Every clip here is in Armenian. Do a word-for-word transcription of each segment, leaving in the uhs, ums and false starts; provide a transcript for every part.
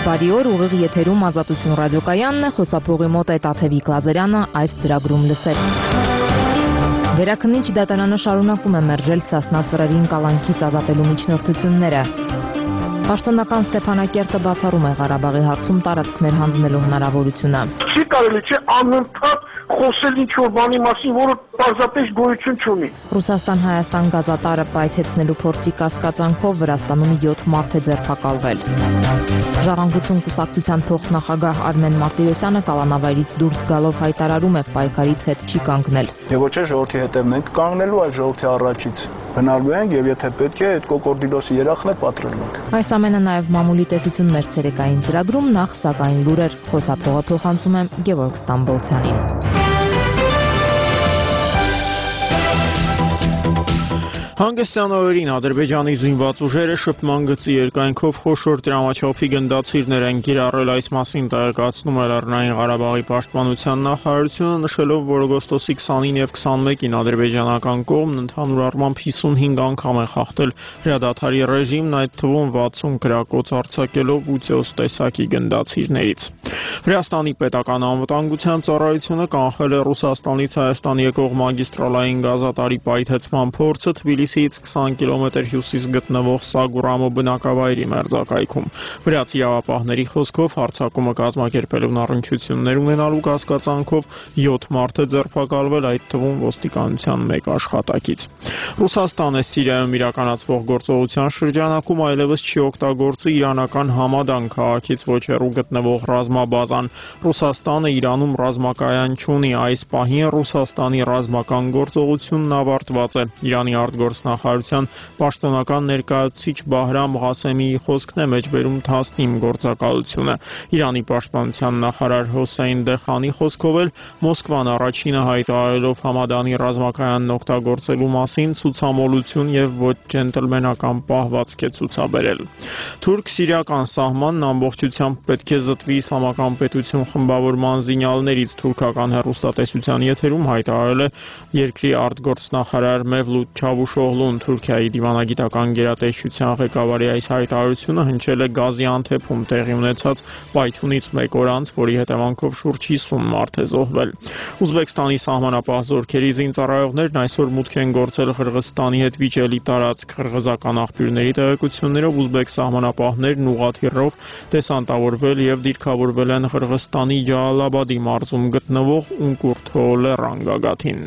Բարի օր, ուղիղ եթերում Ազատություն ռադիոկայանն է, խոսափողի մոտ է Տաթևիկ Լազարյանը, այս ծրագրում լսել։ Վերաքննիչ դատարանը շարունակում է մերժել Սասնա ծռերին կալանքից ազատելու միջնորդությունները։ Պաշտոնական Ստեփանակերտը բացառում է Ղարաբաղի հարցում տարածքներ հանձնելու հնարավորությունը։ Չի կարելի չէ անընդհատ խոսել ինչ-որ բանի մասին, որը պարզապես գոյություն չունի։ Ռուսաստան-Հայաստան գազատարը պայթեցնելու փորձի կասկածանքով Վրաստանում յոթ մարդ է ձերբակալվել։ Ժառանգություն կուսակցության փոխնախագահ Արմեն Մարտիրոսյանը կալանավայրից դուրս գալով հայտարարում է պայքարից հետ չի կանգնել։ Եվ ոչ է ժողովրդի հետևն ենք կանգնելու, այլ ժողովրդի առաջից հնարվի ենք եւ եթե պետք է այդ կոկորդիլոսի երախն է պատրելու ենք։ Այս ամենը նաև մամուլի տեսություն մեր ցերեկային ծրագրում, նախ սակայն լուրեր, խոսափողը փոխանցում եմ Գևորգ Ստամբոլցյանին։ Հանգստյան օրերին Ադրբեջանի զինված ուժերը շփման գծի երկայնքով խոշոր դրամաչափի գնդացիրներ են կիրառել, այս մասին տեղեկացնում է Լեռնային Ղարաբաղի պաշտպանության նախարարությունը, նշելով, որ օգոստոսի քսանինը եւ քսանմեկին ադրբեջանական կողմն ընդհանուր առմամբ հիսունհինգ անգամ է խախտել հրադադարի ռեժիմն, այդ թվում վաթսուն գրակոց արձակելով ութ տեսակի գնդացիրներից։ Վրաստանի պետական անվտանգության ծառայությունը կանխել է Ռուսաստանից Հայաստան եկող մագիստրալային գազատարի պայթեցման փորձը Թբիլիսիից քսան կիլոմետր հյուսիս գտնվող Սագուրամո բնակավայրի մերձակայքում։ Վրաց իրավապահների խոսքով հարձակումը կազմակերպելուն առնչություններ ունենալու կասկածանքով յոթ մարդ է ձերբակալվել, այդ թվում ոստիկանության մեկ աշխատակից։ Ռուսաստանը Սիրիայում իրականացվող գործողության շրջանակում այլևս չի օգտագործի իրանական Համադան քաղաքից ոչ հեռու գտնվող ռազմաբազան։ Ռուսաստանը Իրանում ռազմակայան չունի, այս պահին Ռուսաստանի ռազմական գործողությունն ավարտված է։ Իրանի արտգործնախարարության պաշտոնական ներկայացուցիչ Բահրամ Ղասեմիի խոսքն է մեջբերում Թասնիմ գործակալությունը։ Իրանի պաշտպանության նախարար Հոսեյն Դեխանի խոսքով էլ Մոսկվան առաջինը հայտարարելով Համադանի ռազմակայանն օգտագործելու մասին ցուցամոլություն եւ ոչ ջենտլմենական պահվածք է ցուցաբերել։ Թուրք-սիրիական սահմանն ամբողջությամբ պետք է զտվի Իսլամական պետություն խմբավորման զինյալներից, թուրքական հեռուստատեսության եթերում հայտարարել է երկրի արտգործնախարար Մևլութ Չավուշօղլուն։ Թուրքիայի դիվանագիտական գերատեսչության ղեկավարի այս հայտարարությունը հնչել է Գազիանթեփում տեղի ունեցած պայթյունից մեկ օր անց, որի հետևանքով շուրջ հիսուն մարդ է զոհվել։ Ուզբեկստանի սահմանապահ զորքերի զինծառայողներն այսօր մուտք են գործել Қырғызստանի հետ վիճելի տարածք։ Қырғызական աղբյուրների տեղեկություններով ուզբեկ սահմանապահներն ուղղաթիռով դեսանտավորվել եւ դիրքավորվել են Қырғызստանի Ջալալաբադի մարզում գտնվող Ունկուրթո լեռան գագաթին։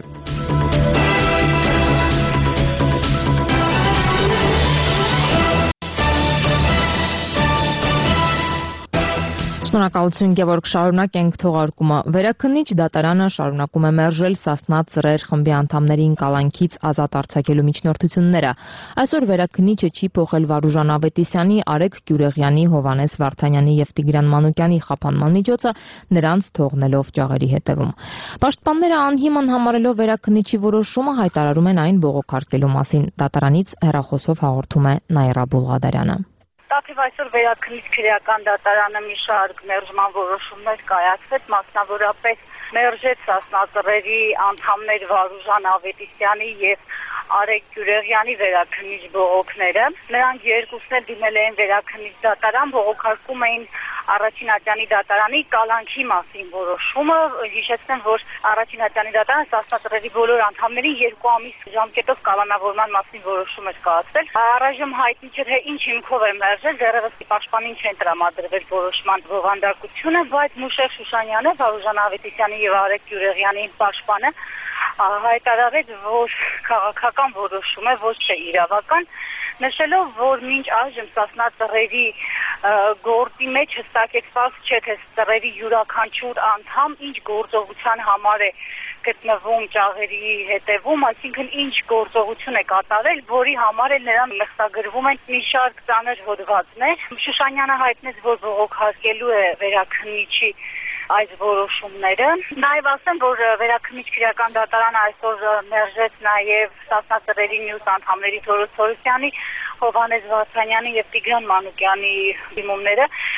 Շնորհակալություն Գևորգ, շարունակենք թողարկումը։ Վերաքննիչ դատարանը շարունակում է մերժել Սասնա ծռեր խմբի անդամներին կալանքից ազատ արձակելու միջնորդությունները։ Այսօր վերաքննիչը չի փոխել Վարուժան Ավետիսյանի, Արեգ Գյուրեղյանի, Հովանես Վարդանյանի եւ Տիգրան Մանուկյանի խափանման միջոցը, նրանց թողնելով ջաղերի հետևում։ Պաշտպանները անհիմն համարելով վերաքննիչի որոշումը հայտարարում են այն բողոքարկելու մասին։ Դատարանից հեռախոսով հաղորդում է Նաիրա Բուլղադարյանը։ Տաթև այսօր վերաքննիչ քրեական դատարանը մի շարք մերժման որոշումներ կայացրեց, մասնավորապես մերժեց Սասնա ծռերի անդամներ Վարուժան Ավետիսյանի եւ Արեգ Գյուրեղյանի վերաքննիչ բողոքները։ Նրանք երկուսն էլ դիմել էին վերաքննիչ դատարան, բողոքարկում էին առաջին ատյանի դատարանի կալանքի մասին որոշումը։ Հիշեցնեմ, որ առաջին ատյանի դատարանը Սասնա ծռերի բոլոր անդամներին երկու ամիս ժամկետով կալանավորման մասին որոշում էր կայացրել։ Առայժմ հայտնի չէ թե ինչ հիմքով է մերժել, դեռևս պաշտպանին չեն տրամադրվել որոշման բովանդակությունը, բայց Մուշեղ Շուշանյանը, Վարուժան Ավետիսյանի եւ Արեգ Գյուրեղյանի պաշտպանը հայտարարեց, որ քաղաքական որոշում է, ոչ թե իրավական, նշելով, որ մինչ այժմ Սասնա ծռերի գործի մեջ հստակեցված չէ, թե ծռերի յուրաքանչյուր անդամ ինչ գործողության համար է գտնվում ջաղերի հետևում, այսինքն ինչ գործողություն է կատարել, որի համար էլ նրան մեղսագրվում են մի շարք ծանր հոդվածներ։ Շուշանյանը հայտնեց, որ բողոքարկելու է վերաքննիչի այս որոշումները։ Նաև ասեմ, որ վերաքննիչ քրեական դատարանը այսօր մերժեց նաև Սասնա ծռերի մյուս անդամների Թորոս Թորոսյանի, Հովանես Վարդանյանի եւ Տիգրան Մանուկյանի դիմումները։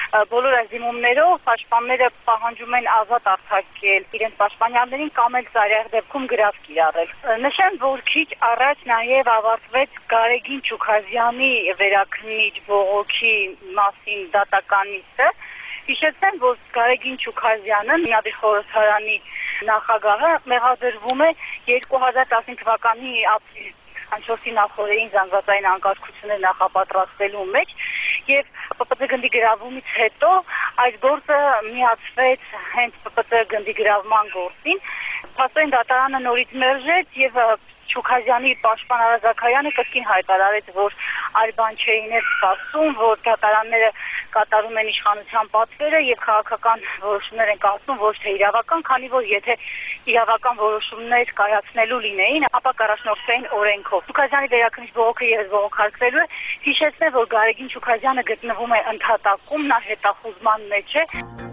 բոլոր այս դիմումներով պաշտպանները պահանջում են ազատ արձակել իրենց պաշտպանյալներին կամ էլ ծայրահեղ դեպքում գրավ կիրառել։ Նշեմ, որ քիչ առաջ նաև ավարտվեց Գարեգին Չուքազյանի վերաքննիչ բողոքի մասին դատական նիստը։ Հիշեցնեմ, որ Գարեգին Չուքազյանը Միաբի խորհրդարանի նախագահը մեղադրվում է երկու հազար տասնինը թվականի ապրիլի տասնչորսի նախօրեին զանգվածային անկարգություններ նախապատրաստելու մեջ եւ Պ Պ Ծ գնդի գրավումից հետո այս գործը միացվեց հենց Պ Պ Ծ գնդի գրավման գործին։ Փաստորեն դատարանը նորից մերժեց եւ Չուքազյանի պաշտպան Արա Զաքարյանը կրկին հայտարարեց, որ այլ բան չէին էլ սպասում, որ դատարանները կատարում են իշխանության պատվերը եւ քաղաքական որոշումներ են կայացնում, ոչ թե իրավական, քանի որ եթե իրավական որոշումներ կայացնելու լինեին, ապա կառաջնորդվեին օրենքով։ Չուքազյանի վերաքննիչ բողոքը եւս բողոքարկվելու է։ Հիշեցնեմ, որ Գարեգին Չուքազյանը գտնվում է ընդհատակում, նա հետախուզման մեջ է։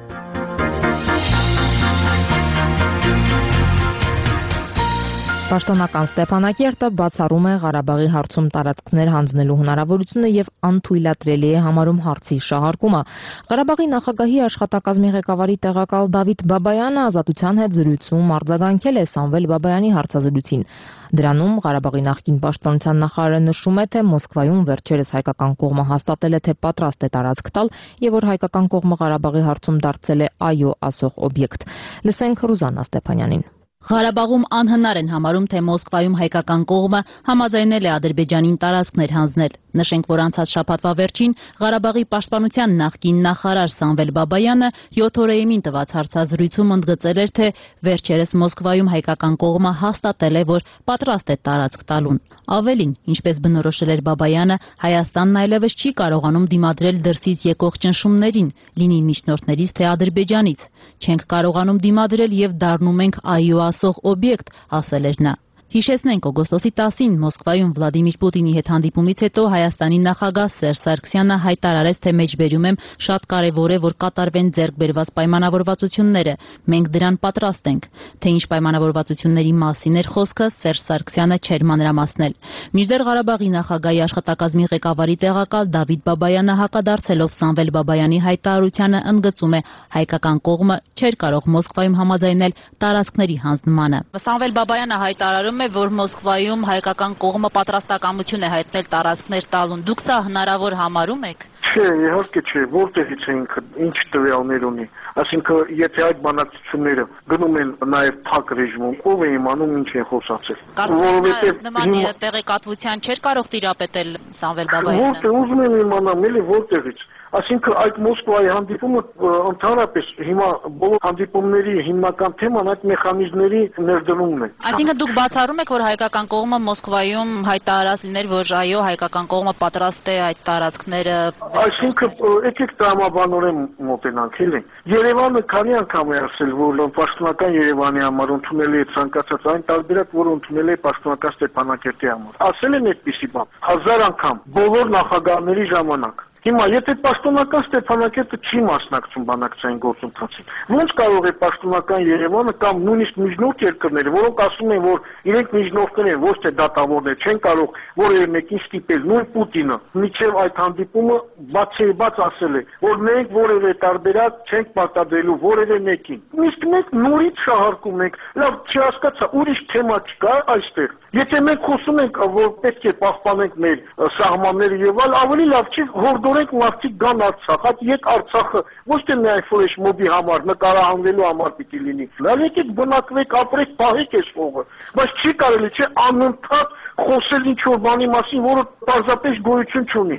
Պաշտոնական Ստեփանակերտը բացառում է Ղարաբաղի հարցում տարածքներ հանձնելու հնարավորությունը եւ անթույլատրելի է համարում հարցի շահարկումը։ Ղարաբաղի նախագահի աշխատակազմի ղեկավարի տեղակալ Դավիթ Բաբայանը ազատության հետ զրույցում արձագանքել է Սամվել Բաբայանի հարցազրույցին։ Դրանում Ղարաբաղի նախկին պաշտպանության նախարարը նշում է, թե Մոսկվայում վերջերս հայկական կողմը հաստատել է, թե պատրաստ է տարածք տալ եւ որ հայկական կողմը Ղարաբաղի հարցում դարձել է այո ասող օբյեկտ։ Լսենք Ռուզաննա Ստեփանյանին։ Ղարաբաղում անհնար են համարում, թե Մոսկվայում հայկական կողմը համաձայնել է Ադրբեջանին տարածքներ հանձնել։ Նշենք, որ անցած շաբաթվա վերջին Ղարաբաղի պաշտպանության նախկին նախարար Սամվել Բաբայանը յոթ օրեին տված հարցազրույցում ընդգծել էր, թե վերջերս Մոսկվայում հայկական կողմը հաստատել է, որ պատրաստ է տարածք տալուն։ Ավելին, ինչպես բնորոշել էր Բաբայանը, Հայաստանն այլևս չի կարողանում դիմադրել դրսից եկող ճնշումներին, լինի միջնորդներից, թե Ադրբեջանից։ Չենք կարողանում դիմադրել եւ դառնում ենք այո ասող օբյեկտ, ասել էր նա։ Հիշեցնենք, օգոստոսի տասին Մոսկվայում Վլադիմիր Պուտինի հետ հանդիպումից հետո Հայաստանի նախագահ Սերժ Սարգսյանը հայտարարեց, թե մեջբերում եմ շատ կարևոր է, որ կատարվեն ձեռք բերված պայմանավորվածությունները։ Մենք դրան պատրաստ ենք։ Թե ինչ պայմանավորվածությունների մասին էր խոսքը, Սերժ Սարգսյանը չէր մանրամասնել։ Մինչդեռ Ղարաբաղի նախագահի աշխատակազմի ղեկավարի տեղակալ Դավիթ Բաբայանը հակադարձելով Սամվել Բաբայանի հայտարարությանը ընդգծում է, հայկական կողմը չէր կարող Մոսկվայում համաձայնել տարածքների հանձնմանը։ Սամվել Բաբայանը հայտարարում որ Մոսկվայում հայկական կողմը պատրաստակամություն է հայտնել տարածքներ տալուն։ Դուք սա հնարավոր համարում եք։ Չէ, իհարկե չէ, որտեղից է ինքը, ինչ տվյալներ ունի։ Այսինքն, եթե այդ բանակցությունները գնում են նաև փակ ռեժիմում, ով է իմանում ինչ են խոսացել։ Որովհետև նման տեղեկատվության չէր կարող տիրապետել Սամվել Բաբայանը։ Որտեղ ուզում եմ իմանամ, էլի որտեղից։ Այսինքն այդ Մոսկվայի հանդիպումը ընդհանրապես հիմա բոլոր հանդիպումների հիմնական թեման այդ մեխանիզմների ներդրումն է։ Այսինքն դուք բացառում եք, որ հայկական կողմը Մոսկվայում հայտարարած լիներ, որ այո, հայկական կողմը պատրաստ է այդ տարածքները։ Այսինքն եկեք տրամաբանորեն մոտենանք, էլի։ Երևանը քանի անգամ է ասել, որ պաշտոնական Երևանի համար ընդունել է ցանկացած այն տարբերակ, որ ընդունել է պաշտոնական Ստեփանակերտի համար։ Ասել են այդպիսի բան հազար անգամ բոլոր նախագահների ժամանակ։ Հիմա եթե պաշտոնական Ստեփանակերտը չի մասնակցում բանակցային գործընթացին, ո՞նց կարող է պաշտոնական Երևանը կամ նույնիսկ միջնորդ երկրները, որոնք ասում են, որ իրենք միջնորդներ են, ոչ թե դատավորներ, չեն կարող որևէ մեկին ստիպել, նույն Պուտինը միջև այդ հանդիպումը բացեբաց ասել է, որ մենք որևէ տարբերակ չենք պարտադրելու որևէ մեկին։ Իսկ մենք նորից շահարկում ենք, լավ, չհասկացա, ուրիշ թեմա չկա այստեղ։ Եթե մենք խոսում ենք, որ պետք է պահպանենք մեր սահմանները եւ այլ, ավելի լավ չի հորդորենք մարդիկ գան Արցախ, հատ եկ Արցախը ոչ թե միայն ֆլեշ մոբի համար, նկարահանվելու համար պիտի լինի։ Լավ եկեք բնակվեք, ապրեք, պահեք այս հողը, բայց չի կարելի չէ անընդհատ խոսել ինչ որ բանի մասին, որը պարզապես գոյություն չունի։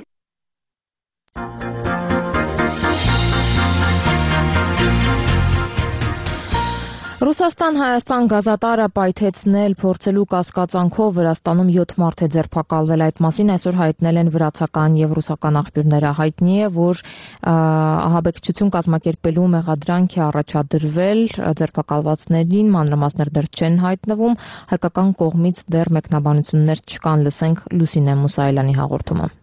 Ռուսաստան-Հայաստան գազատարը պայթեցնել փորձելու կասկածանքով Վրաստանում յոթ մարդ է ձերբակալվել։ Այդ մասին այսօր հայտնել են վրացական եւ ռուսական աղբյուրները։ Հայտնի է, որ ահաբեկչություն կազմակերպելու մեղադրանք է առաջադրվել ձերբակալվածներին, մանրամասներ դեռ չեն հայտնվում, հայկական կողմից դեռ մեկնաբանություններ չկան։ Լսենք Լուսինե Մուսայելյանի հաղորդումը։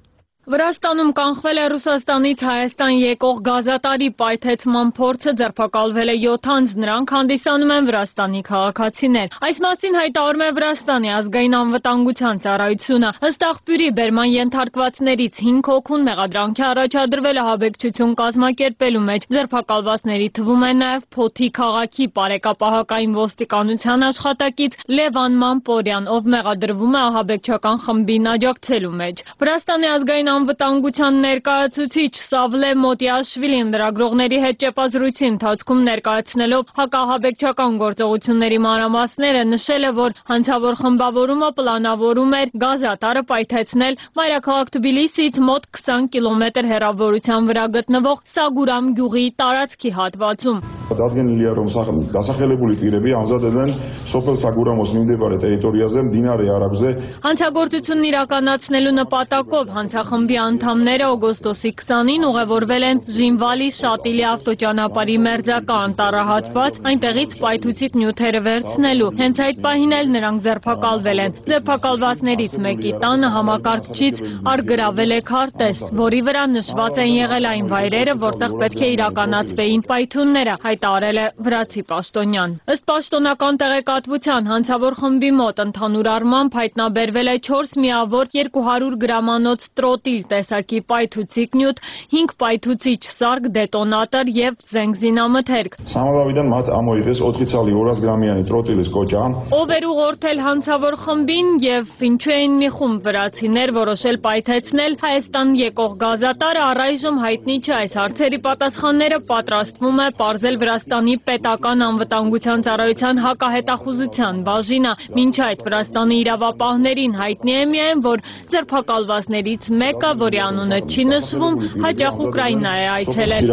Վրաստանում կանխվել է Ռուսաստանից Հայաստան եկող գազատարի պայթեցման փորձը, ձերբակալվել է յոթ անձ, նրանք հանդիսանում են Վրաստանի քաղաքացիներ։ Այս մասին հայտարարում է Վրաստանի ազգային անվտանգության ծառայությունը։ Ըստ աղբյուրի բերման ենթարկվածներից հինգ հոգուն մեղադրանքի առաջադրվել է ահաբեկչություն կազմակերպելու մեջ։ Ձերբակալվածների թվում է նաև Փոթի քաղաքի բարեկապահական ոստիկանության աշխատակից Լևան Մանպորյան, ով մեղադրվում է ահաբեկչական խմբին աջակցելու մեջ։ Վրաստանի ազգային անվտանգության ներկայացուցիչ Սավլե Մոտիաշվիլին լրագրողների հետ ճեպազրույցի ընթացքում ներկայացնելով հակահաբեկչական գործողությունների մանրամասները նշել է, որ հանցավոր խմբավորումը պլանավորում էր գազատարը պայթեցնել մայրաքաղաք Թբիլիսիից մոտ քսան կիլոմետր հեռավորության վրա գտնվող Սագուրամ գյուղի տարածքի հատվածում։ Դատկենելի ռոմսախ դասախելებული პირები ամზადებდნენ են սոփել Սագուրամոս նույնდեպարե տերիտորիაზე դինարի արագზე Հանցագործությունն իրականացնելու նպատակով հանցախմբի անդամները օգոստոսի քսանին ուղևորվել են Ժինվալի Շատիլի ավտոճանապարհի մերձակա անտառահատված, այնտեղից պայթուցիկ նյութերը վերցնելու։ Հենց այդ պահին էլ նրանք ձերբակալվել են։ Ձերբակալվածներից մեկի տանը համակարգչից արգրավել է քարտեզ, որի վրա նշված են եղել այն վայրերը, որտեղ պետք է իրականացվեին պայթյունները, հայտարարել է վրացի պաշտոնյան։ Ըստ պաշտոնական տեղեկատվության հանցավոր խմբի մոտ ընդհանուր առմամբ հայտնաբերվել է չորս միավոր երկու հարյուր գրամանոց տրոտիլ տեսակի պայթուցիկ նյութ, հինգ պայթուցիչ սարք, դետոնատոր եւ զենգզինամթերք։ Սամարավիդան մատ ամոյղես օթրիցալի հորաս գրամյանի տրոտիլից կոճան։ Ով էր ուղղորդել հանցավոր խմբին եւ ինչու էին մի խումբ վրացիներ որոշել պայթեցնել Հայաստան եկող գազատարը, առայժմ հայտնի չէ։ Այս հարցերի պատասխանները պատրաստվում է պարզել Վրաստանի պետական անվտանգության ծառայության հակահետախուզության բաժինը։ Մինչ այդ Վրաստանի իրավապահներին հայտնի է միայն, որ ձերբակալվածներից մեկը, որի անունը չի նշվում, հաճախ Ուկրաինա է այցելել։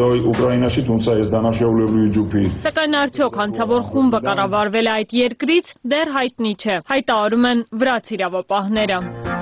Սակայն արդյոք հանցավոր խումբը կառավարվել է այդ երկրից, դեռ հայտնի չէ, հայտարարում են վրաց իրավապահները։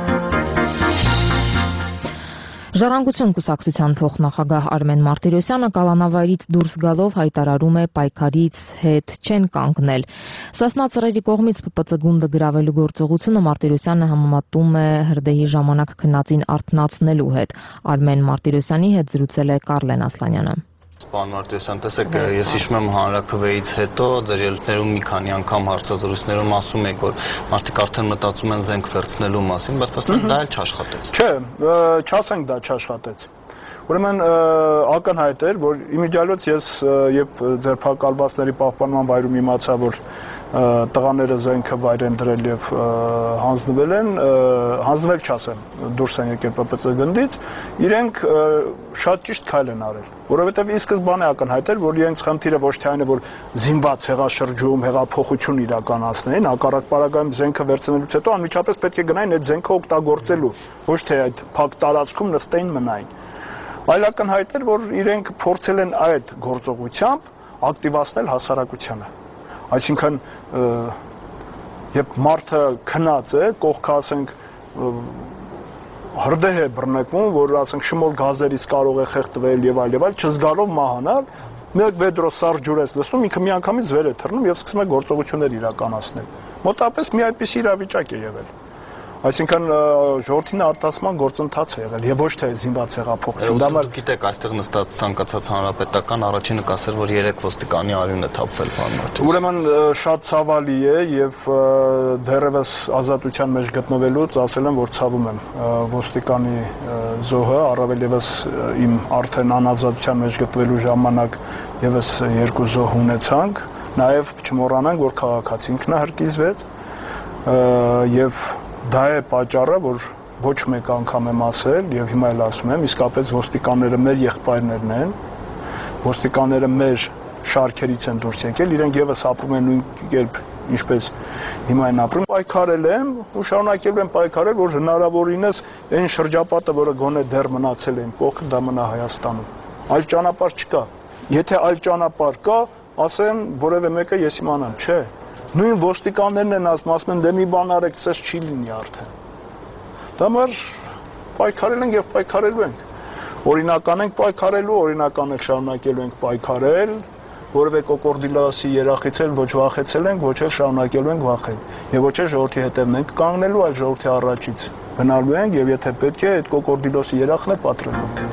Ժառանգություն կուսակցության փոխնախագահ Արմեն Մարտիրոսյանը կալանավայրից դուրս գալով հայտարարում է պայքարից հետ չեն կանգնել։ Սասնա ծռերի կողմից Պ Պ Ծ գունդը գրավելու գործողությունը Մարտիրոսյանը համեմատում է հրդեհի ժամանակ քնածին արթնացնելու հետ։ Արմեն Մարտիրոսյանի հետ զրուցել է Կարլեն Ասլանյանը։ Պարոն Մարտիրոսյան, տեսեք, ես հիշում եմ հանրաքվեից հետո ձեր ելույթներում մի քանի անգամ հարցազրույցներում ասում եք, որ մարդիկ արդեն մտածում են զենք վերցնելու մասին, բայց պաստորեն դա էլ չաշխատեց։ Չէ, չասենք դա չաշխատեց։ Ուրեմն ակնհայտ էր, որ իմիջիալոց ես երբ ձերբակալվածների պահպանման վայրում իմացա, որ տղաները զենքը վայր են դրել եւ հանձնվել են, հանձնվել չասեմ, դուրս են եկել Պ Պ Ծ գնդից, իրենք շատ ճիշտ քայլ են արել, որովհետեւ ի սկզբանե ակնհայտ էր, որ իրենց խնդիրը ոչ թե այն է, որ զինված հեղաշրջում, հեղափոխություն իրականացնեն, հակառակ պարագայում զենքը վերցնելուց հետո անմիջապես պետք է գնային այդ զենքը օգտագործելու, ոչ թե այդ փակ տարածքում նստեին մնային։ Այլ ակնհայտ էր, որ իրենք փորձել են այդ գործողությամբ ակտիվացնել հասարակությանը։ Այսինքն, երբ մարդը քնած է, կողքը ասենք հրդեհ է բռնկվում, որ ասենք շմոլ գազերից կարող է խեղդվել եւ այլ եւ այլ, չզգալով մահանալ, մեկ վեդրո սառ ջուր է լսում, ինքը միանգամից վեր է թռնում եւ սկսում է գործողություններ իրականացնել։ Մոտապես մի այդպիսի իրավիճակ է եղել։ Այսինքն ժողովրդին արտասման գործընթաց է եղել եւ ոչ թե զինված հեղափոխություն։ Դա մար գիտեք, այստեղ նստած ցանկացած հանրապետական առաջինը կասեր, որ երեք ոստիկանի արյուն է թափվել, պարոն Մարտիրոսյան։ Ուրեմն շատ ցավալի է եւ դեռևս ազատության մեջ գտնվելուց ասել եմ, որ ցավում եմ ոստիկանի զոհը, առավել եւս իմ արդեն անազատության մեջ գտնվելու ժամանակ եւս երկու զոհ ունեցանք, նաեւ չմոռանանք, որ քաղաքացի ինքնահարկիզվեց եւ դա է պատճառը, որ ոչ մեկ անգամ եմ ասել եւ հիմա էլ ասում եմ, իսկապես ոստիկանները մեր եղբայրներն են, ոստիկանները մեր շարքերից են դուրս եկել, իրենք եւս ապրում են նույն կերպ, ինչպես հիմա են ապրում։ Պայքարել եմ ու շարունակել եմ պայքարել, որ հնարավորինս այն շրջապատը, որը գոնե դեռ մնացել է իմ կողքը, դա մնա Հայաստանում։ Այլ ճանապարհ չկա։ Եթե այլ ճանապարհ կա, ասեմ, որևէ մեկը ես իմանամ, չէ։ Նույն ոստիկաններն են ասում, ասում են դե մի բան արեք, ցես չի լինի արդեն։ Դա մար պայքարել ենք եւ պայքարելու ենք։ Օրինական ենք պայքարելու, օրինական ենք շարունակելու ենք պայքարել, որևէ կոկորդիլոսի երախից էլ ոչ վախեցել ենք, ոչ էլ շարունակելու ենք վախել։ Եվ ոչ էլ ժողովրդի հետևն ենք կանգնելու, այլ ժողովրդի առաջից գնալու ենք եւ եթե պետք է այդ կոկորդիլոսի երախն է պատրելու։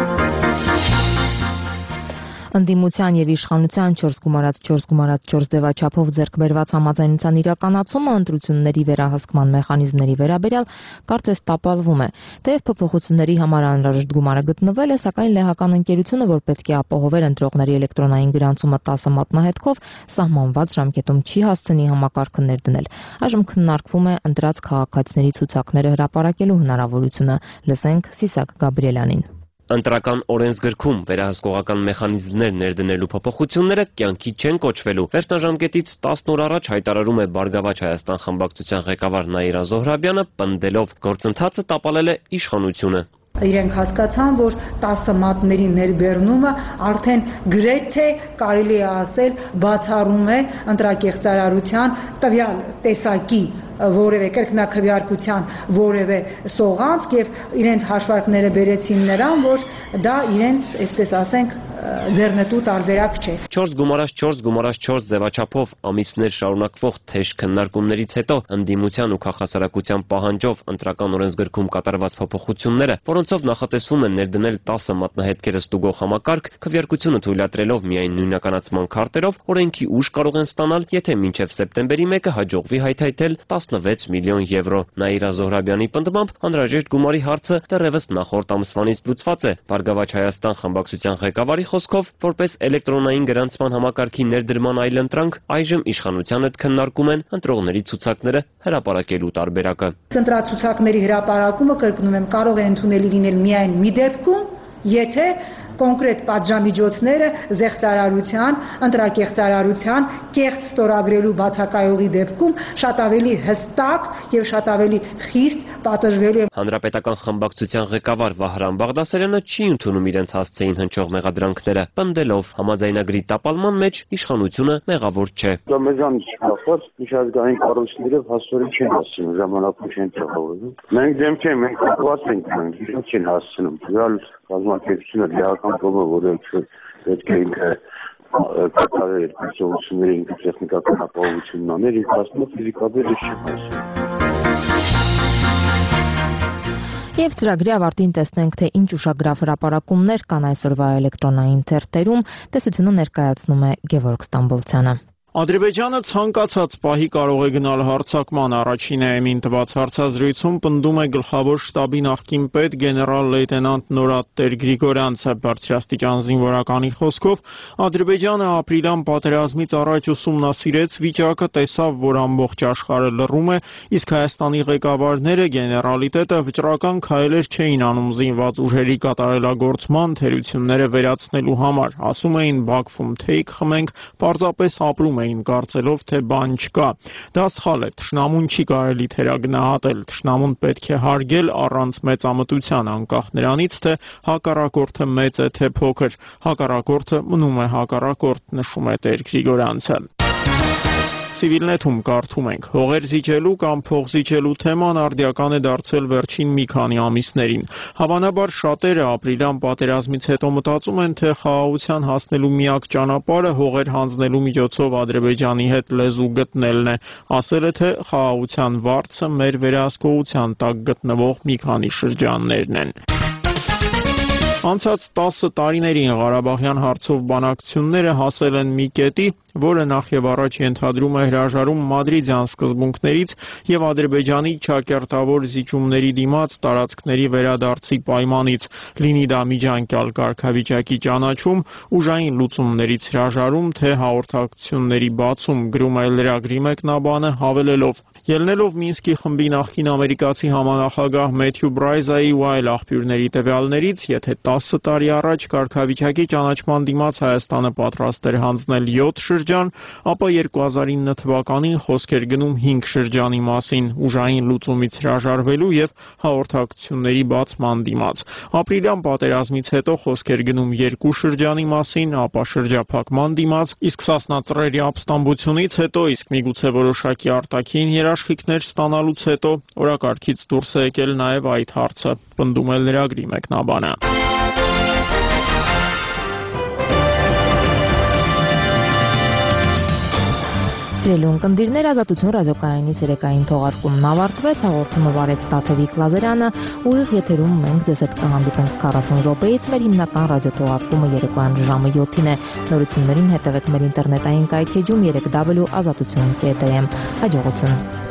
Ընդդիմության եւ իշխանության չորս գումարած չորս գումարած չորս ձևաչափով ձեռք բերված համաձայնության իրականացումը ընտրությունների վերահսկման մեխանիզմների վերաբերյալ կարծես տապալվում է։ Թեև փոփոխությունների համար անհրաժեշտ գումարը գտնվել է, սակայն լեհական ընկերությունը, որ պետք է ապահովեր ընտրողների էլեկտրոնային գրանցումը տասը մատնահետքով, սահմանված ժամկետում չի հասցնի համակարգը ներդնել։ Այժմ քննարկվում է ընտրած քաղաքացիների ցուցակները հրապարակելու հնարավորությունը։ Լսենք Սիսակ Գաբրիելյանին։ Ընտրական օրենսգրքում վերահսկողական մեխանիզմներ ներդնելու փոփոխությունները կյանքի չեն կոչվելու։ Վերջնաժամկետից տասն օր առաջ հայտարարում է Բարգավաճ Հայաստան խմբակցության ղեկավար Նաիրա Զոհրաբյանը, պնդելով գործընթացը տապալել է իշխանությունը։ Իրենք հասկացան, որ տասը մատների ներբեռնումը արդեն գրեթե կարելի է ասել բացառում է ընտրակեղծարարության տվյալ տեսակի որևէ կրկնակրվարկության որևէ սողանցք եւ իրենց հաշվարկները բերեցին նրան, որ դա իրենց, այսպես ասենք, ձեռնտու տարբերակ չէ։ չորս գումարած չորս գումարած չորս ձևաչափով ամիսներ շարունակվող թեժ քննարկումներից հետո ընդդիմության ու քաղաքասարակության պահանջով ընտրական օրենսգրքում կատարված փոփոխությունները, որոնցով նախատեսվում է ներդնել տասը մատնահետքերը ստուգող համակարգ, քվեարկությունը թույլատրելով միայն նույնականացման քարտերով, օրենքի ուժ կարող են ստանալ, եթե մինչև սեպտեմբերի մեկը հաջողվի հայթայթել տասնվեց միլիոն եվրո։ Նաիրա Զոհրաբյանի պնդմամբ անհրաժեշտ գումարի հարցը դեռևս նախորդ ամսվանից լուծված է։ Բարգավաճ Հայաստան խմբակցության ղեկավարի խոսքով, որպես էլեկտրոնային գրանցման համակարգի ներդրման այլընտրանք, այժմ իշխանության հետ քննարկում են ընտրողների ցուցակները հրապարակելու տարբերակը։ Ընտրացուցակների հրապարակումը, կրկնում եմ, կարող է ընդունելի լինել միայն մի դեպքում, եթե կոնկրետ պատժամիջոցները զեղծարարության, ընտրակեղծարարության, կեղծ ստորագրելու բացակայողի դեպքում շատ ավելի հստակ եւ շատ ավելի խիստ պատժվելու է։ Հանրապետական խմբակցության ղեկավար Վահրամ Բաղդասարյանը չի ընդունում իրենց հասցեին հնչող մեղադրանքները, պնդելով համաձայնագրի տապալման մեջ իշխանությունը մեղավոր չէ։ Դա մեզանից կախված միջազգային կառույցները հաստորեն չեն հասցնում, ժամանակում չեն տեղավորվում։ Մենք դեմք ենք, մենք կապված ենք, մենք չեն հասցնում։ Դրալ կազմակերպությունը լիական կողմը, որը պետք է ինքը կատարել գործողությունների ինքը տեխնիկական ապահովությունն աներ, ինքը ասում է ֆիզիկապես չի հասցնում։ Եվ ծրագրի ավարտին տեսնենք, թե ինչ ուշագրավ հրապարակումներ կան այսօրվա էլեկտրոնային թերթերում, տեսությունը ներկայացնում է Գևորգ Ստամբոլցյանը։ Ադրբեջանը ցանկացած պահի կարող է գնալ հարձակման։ Առաջին էմին տված հարցազրույցում պնդում է գլխավոր շտաբի նախկին պետ գեներալ լեյտենանտ Նորադ Տեր-Գրիգորյանցը։ Բարձրաստիճան զինվորականի խոսքով Ադրբեջանը ապրիլյան պատերազմից առաջ ուսումնասիրեց վիճակը, տեսավ, որ ամբողջ աշխարհը լռում է, իսկ Հայաստանի ղեկավարները, գեներալիտետը վճռական քայլեր չէին անում զինված ուժերի կատարելագործման թերությունները վերացնելու համար։ Ասում էին Բաքվում թեյք խմենք, պարզապես ապրում էին կարծելով, թե բան չկա։ Դա սխալ է, թշնամուն չի կարելի թերագնահատել, թշնամուն պետք է հարգել առանց մեծամտության, անկախ նրանից, թե հակառակորդը մեծ է, թե փոքր, հակառակորդը մնում է հակառակորդ, նշում է Տեր Գրիգորյանցը։ Civilnet-ում կարդում ենք. հողեր զիջելու կամ փող զիջելու թեման արդիական է դարձել վերջին մի քանի ամիսներին։ Հավանաբար շատերը ապրիլյան պատերազմից հետո մտածում են, թե խաղաղության հասնելու միակ ճանապարհը հողեր հանձնելու միջոցով Ադրբեջանի հետ լեզու գտնելն է։ Ասել է, թե խաղաղության վարձը մեր վերահսկողության տակ գտնվող մի քանի շրջաններն են։ Անցած տասը տարիներին Ղարաբաղյան հարցով բանակցությունները հասել են մի կետի, որը նախ եւ առաջ ենթադրում է հրաժարում մադրիդյան սկզբունքներից եւ Ադրբեջանի չակերտավոր զիջումների դիմաց տարածքների վերադարձի պայմանից, լինի դա միջանկյալ կարգավիճակի ճանաչում, ուժային լուծումներից հրաժարում, թե հաղորդակցությունների բացում, գրում է լրագրի մեկնաբանը, հավելելով. Ելնելով Մինսկի խմբի նախկին ամերիկացի համանախագահ Մեթյու Բրայզայի ու այլ աղբյուրների տվյալներից, եթե տասը տարի առաջ կարգավիճակի ճանաչման դիմաց Հայաստանը պատրաստ էր հանձնել յոթ շրջան, ապա երկու հազար ինը թվականին խոսք էր գնում հինգ շրջանի մասին, ուժային լուծումից հրաժարվելու եւ հաղորդակցությունների բացման դիմաց։ Ապրիլյան պատերազմից հետո խոսք էր գնում երկու շրջանի մասին, ապա շրջափակման դիմաց, իսկ Սասնա ծռերի ապստամբությունից հետո, իսկ միգուցե որոշակի արտաքին երաշխիքներ ստանալուց հետո օրակարգից դուրս է եկել նաև այդ հարցը, պնդում է լրագրի մեկնաբանը։ Սիրելի ունկնդիրներ, Ազատություն ռադիոկայանից երեկային թողարկումն ավարտվեց, հաղորդումը վարեց Տաթևիկ Լազարյանը, ուղիղ եթերում մենք ձեզ հետ կհանդիպենք քառասուն րոպեից, մեր հիմնական ռադիոթողարկումը երեկոյան ժամը յոթին է։ Նորություններին հետևեք մեր ինտերնետային կայքեջում երեք w ազատություն կետ am։ Հաջողություն։